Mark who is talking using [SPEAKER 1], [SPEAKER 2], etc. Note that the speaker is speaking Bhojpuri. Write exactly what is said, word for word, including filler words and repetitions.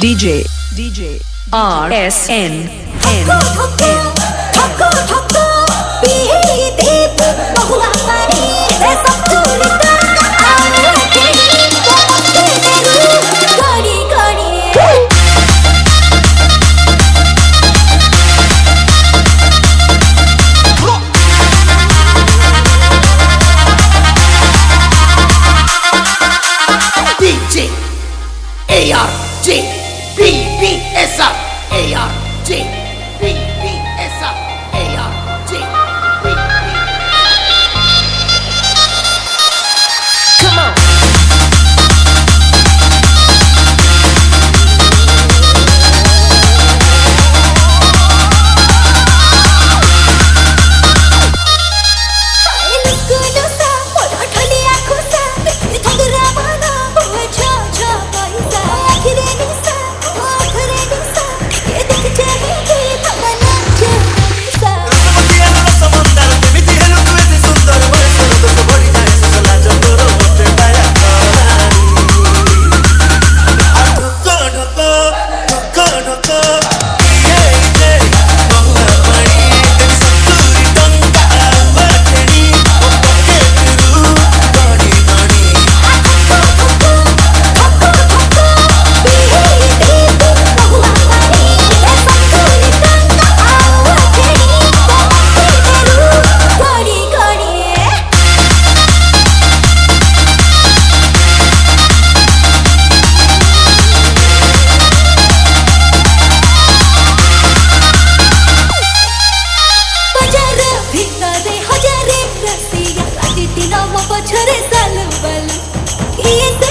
[SPEAKER 1] D J D J R S N N
[SPEAKER 2] D J A R J B B S R A R J B B S R A R J B B. Come on. पछरे साल बल ये